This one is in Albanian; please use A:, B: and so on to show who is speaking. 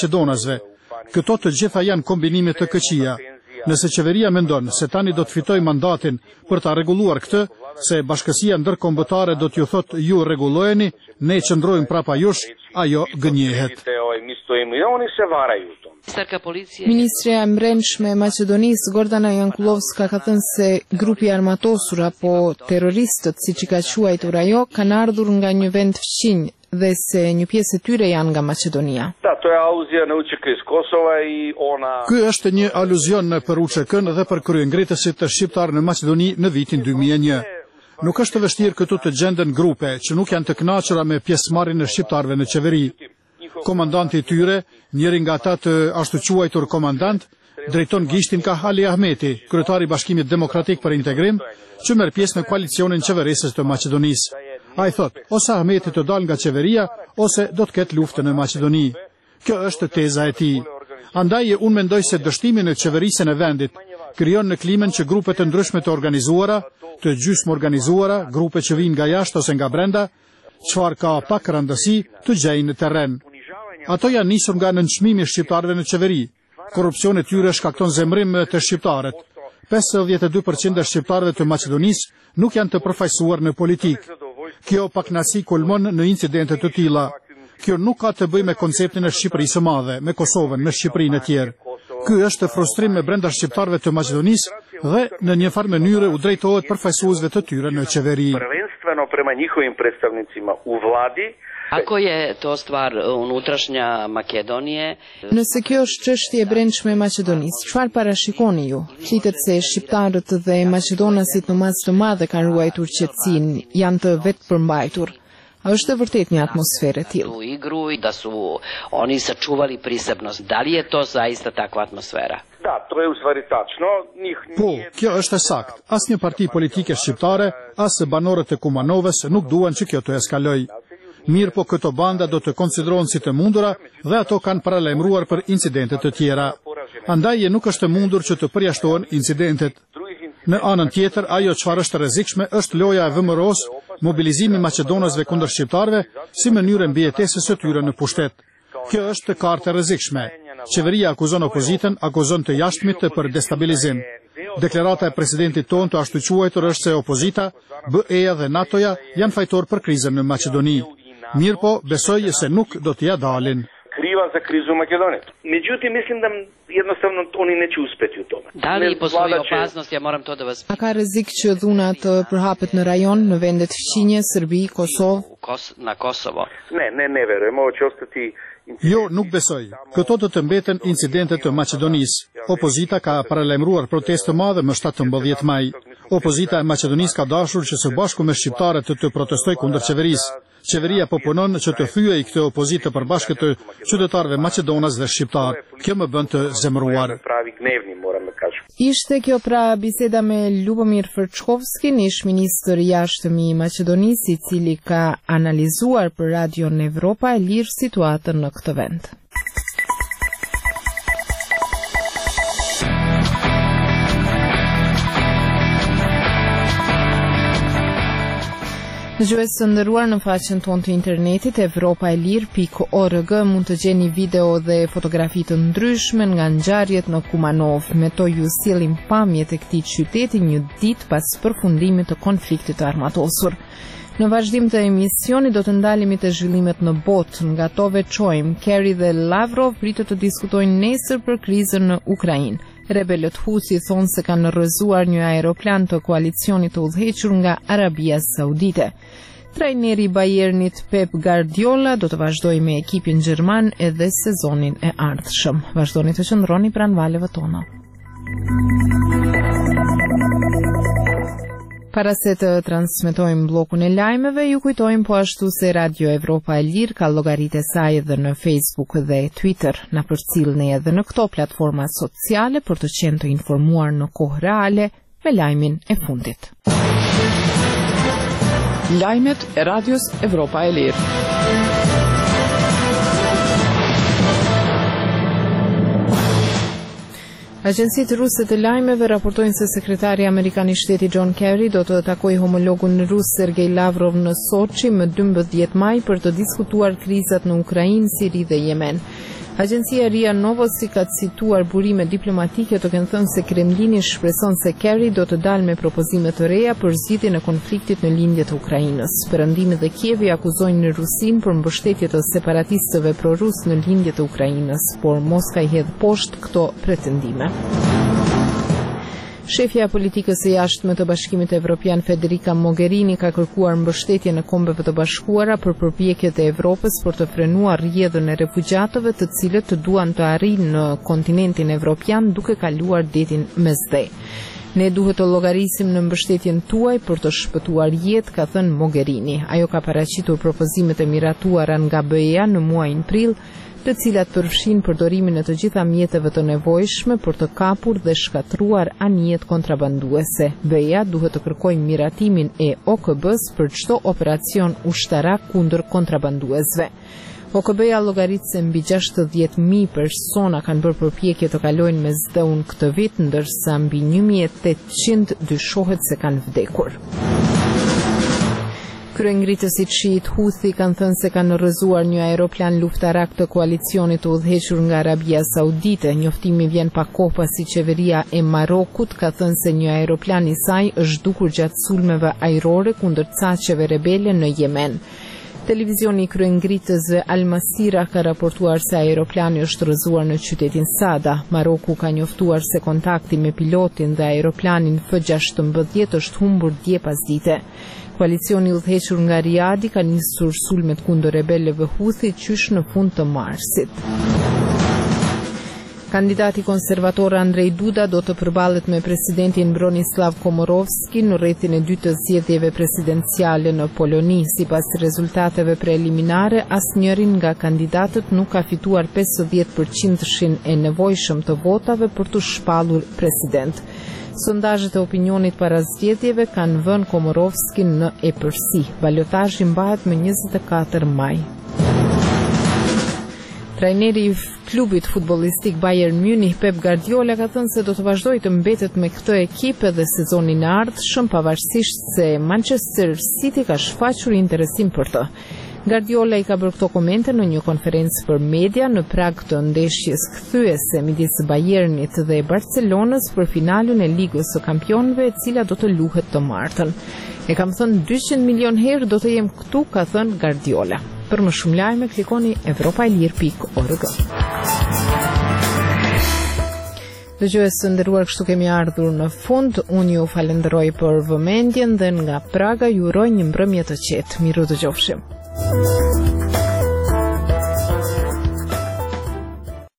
A: Maqedonasve. Këto të gjitha janë kombinime të këqija. Nëse qeveria mendon se tani do të fitojë mandatin për ta rregulluar këtë, se bashkësia ndërkombëtare do t'ju thotë ju rregullojeni, ne qëndrojmë prapa jush, ajo gënjehet.
B: Ministrja e Mbrëmshme e Maqedonisë Gordana Jankulovska ka thënë se grupi armatosur apo terroristët, siç i ka quajtur ajo, kanë ardhur nga një vend fqinj dhe se një pjesë e tyre janë nga Maqedonia.
A: Ky është një aluzion për UÇK-n dhe për kryengritësit të shqiptarë në Maqedoni në vitin 2001. Nuk është të vështirë këtu të gjenden grupe që nuk janë të kënaqura me pjesëmarrjen e shqiptarëve në qeveri. Komandanti i tyre, njëri nga ata të ashtu quajtur komandant, drejton gishtin ka Ali Ahmeti, kryetari i Bashkimit Demokratik për Integrim, që merr pjesë në koalicionin qeverisës të Maqedonisë. Ai thotë, ose Ahmeti të dalë nga qeveria, ose do të ketë luftë në Maqedoni. Kjo është teza e tij. Andaj unë mendoj se dështimi në qeverisjen e vendit krijon në klimën që grupe të ndryshme të organizuara, të gjysmë organizuara, grupe që vijnë nga jashtë ose nga brenda, çfarë ka pak rëndësi, të gjejnë në terren. Ato janë nisur nga nënçmimi i shqiptarëve në qeveri. Korrupsioni i tyre shkakton zemrim të shqiptarët. 52% e shqiptarëve të Maqedonisë nuk janë të përfaqësuar në politikë. Kjo pakënaqësi kulmon në incidente të tilla. Kjo nuk ka të bëjë me konceptin e Shqipërisë së Madhe, me Kosovën, me Shqipërinë e tjerë. Ky është frustrim me brenda shqiptarëve të Maqedonisë dhe në një farë mënyrë u drejtohet përfaqësuesve të tyre në qeveri.
C: Ako je to stvar unutrašnja Makedonije?
B: Nëse kjo është çështje e brendshme e Maqedonisë, çfarë parashikoni ju? Flitet se shqiptarët dhe maqedonasit në masë të madhe kanë ruajtur qetësinë, janë të vetë përmbajtur. A është vërtet një atmosferë e tillë?
C: U igru i da su oni sačuvali prisebnost. Da li je to zaista takva atmosfera?
A: Po, kjo është e saktë. Asnjë parti politike shqiptare, as banorët e Kumanovës nuk duan që kjo të eskalojë. Mirë po këto banda do të konsiderohen si të mundura dhe ato kanë paralajmëruar për incidente të tjera. Andaj nuk është e mundur që të përjashtohen incidentet. Në anën tjetër, ajo çfarë është rrezikshme është loja e VMRO-s, mobilizimi i maqedonasve kundër shqiptarëve si mënyrë mbijetesës së tyre në pushtet. Kjo është kartë e rrezikshme. Qeveria akuzon opozitën, akuzon të jashtëmit për destabilizim. Deklarata e presidentit tonë të ashtu quajtur është se opozita, BE-ja dhe NATO-ja janë fajtor për krizën në Maqedoni. Mirë po, besoj se nuk do t'ja dalin.
D: Kriva za krizu u Makedoniji. Međutim, mislim da jednostavno oni neće uspeti u tome.
C: Da li postoji opasnost, ja moram to da vas...
B: A ka rrezik që dhuna të përhapet në rajon, në vendet fqinje, Serbi, Kosovë?
C: Na Kosovo?
D: Ne verujem, ovo će ostati...
A: Jo, nuk besoj. Këto do të mbeten incidentet të Maqedonisë. Opozita ka paralajmëruar protestë të madhe më 17 maj. Opozita e Maqedonisë ka dashur që së bashku me shqiptarët të protestojë kundër qeverisë. Qeveria po punon që të thyejë këtë opozitë të përbashkët të qytetarëve maqedonas dhe shqiptar. Kjo më bën të zemëruar.
B: Ishte kjo pra biseda me Lubomir Frçkovski, ish ministër i jashtëm i Maqedonisë, i cili ka analizuar për Radion Evropa e Lirë situatën në këtë vend. Dëgjues të nderuar, në faqen tonë të internetit evropaelir.org mund të gjeni video dhe fotografi të ndryshme nga ngjarjet në Kumanov. Me to ju sjellim pamjet e këtij qyteti një ditë pas përfundimit të konfliktit të armatosur. Në vazhdim të emisionit do të ndalemi te zhvillimet në botë, nga to veçojmë Kerry dhe Lavrov pritet të diskutojnë nesër për krizën në Ukrainë. Rebelët Huthi thonë se kanë rrëzuar një aeroplan të koalicionit të udhëhequr nga Arabia Saudite. Trajneri i Bayernit Pep Guardiola do të vazhdojë me ekipin gjerman edhe sezonin e ardhshëm. Vazhdoni të qëndroni pranë valeve tona. Para se të transmetojmë blokun e lajmeve, ju kujtojmë po ashtu se Radio Evropa e Lirë ka llogaritë e saj edhe në Facebook dhe Twitter. Na përcjellni edhe në këto platforma sociale për të qenë të informuar në kohë reale me lajmin e fundit.
E: Lajmet e Radios Evropa e Lirë.
B: Agjencitë ruse të lajmeve raportojnë se sekretari amerikan i shtetit John Kerry do të takojë homologun rus Sergej Lavrov në Sochi më 12 maj për të diskutuar krizat në Ukrainë, Siri dhe Yemen. Agjencia RIA Novosti ka cituar burime diplomatike të kanë thënë se Kremlini shpreson se Kerry do të dalë me propozime të reja për zgjidhjen e konfliktit në lindje të Ukrainës. Perëndimi dhe Kievi akuzojnë Rusinë për mbështetje të separatistëve prorus në lindje të Ukrainës, por Moska i hedh poshtë këto pretendime. Shefja e politikës së jashtme të Bashkimit Evropian Federica Mogherini ka kërkuar mbështetje në Kombeve të Bashkuara për përpjekjet e Evropës për të frenuar rrjedhën e refugjatëve të cilët të duan të arrijnë në kontinentin evropian duke kaluar detin Mesdhe. Ne duhet të llogarisim në mbështetjen tuaj për të shpëtuar jetë, ka thënë Mogherini. Ajo ka paraqitur propozimet e miratuara nga BE-ja në muajin prill, të cilat përfshin përdorimin e të gjitha mjeteve të nevojshme për të kapur dhe shkatruar anijet kontrabanduese. BE-ja duhet të kërkojë miratimin e OKB-s për çdo operacion ushtarak kundër kontrabanduesve. OKB-ja llogarit se mbi 60.000 persona kanë bërë përpjekje të kalojnë Mesdheun këtë vit, ndërsa mbi 1.800 dyshohet se kanë vdekur. Kryengritësit shiit Houthi kanë thënë se kanë rrëzuar një aeroplan luftarak të koalicionit të udhëhequr nga Arabia Saudite. Njoftimi vjen pa kohë pasi qeveria e Marokut ka thënë se një aeroplan i saj është zhdukur gjatë sulmeve ajrore kundër caqeve rebele në Yemen. Televizioni i kryengritësve Al Masira ka raportuar se aeroplani është rrëzuar në qytetin Sada. Maroku ka njoftuar se kontakti me pilotin dhe aeroplanin F-16 është humbur dje pasdite. Koalicioni i udhëhequr nga Riadi ka nisur sulmet kundër rebelëve Houthi qysh në fund të marsit. Kandidati konservator Andrzej Duda do të përballet me presidentin Bronislav Komorowski në rrethin e dytë të zgjedhjeve presidenciale në Poloni. Sipas rezultateve preliminare, asnjërin nga kandidatët nuk ka fituar 50% e nevojshëm të votave për të shpallur president. Sondazhet e opinionit para zgjedhjeve kanë vënë Komorowskin në epërsi. Balotazhi mbahet më 24 maj. Trajneri i klubit futbollistik Bayern Munich, Pep Guardiola, ka thënë se do të vazhdojë të mbetet me këtë ekip edhe sezonin e ardhshëm, pavarësisht se Manchester City ka shfaqur interesim për të. Guardiola i ka bërë këto komente në një konferencë për media në prag të ndeshjes kthyese midis Bayernit dhe Barcelonës për finalen e Ligës së Kampionëve, e cila do të luhet të martën. E kam thënë 200 milion herë do të jem këtu, ka thënë Guardiola. Për më shumë lajme klikoni evropaelir.org. Dëgjues të nderuar, kështu kemi ardhur në fund. Unë ju falenderoj për vëmendjen dhe nga Praga ju uroj një mbrëmje të qetë. Miru dëgjofshim.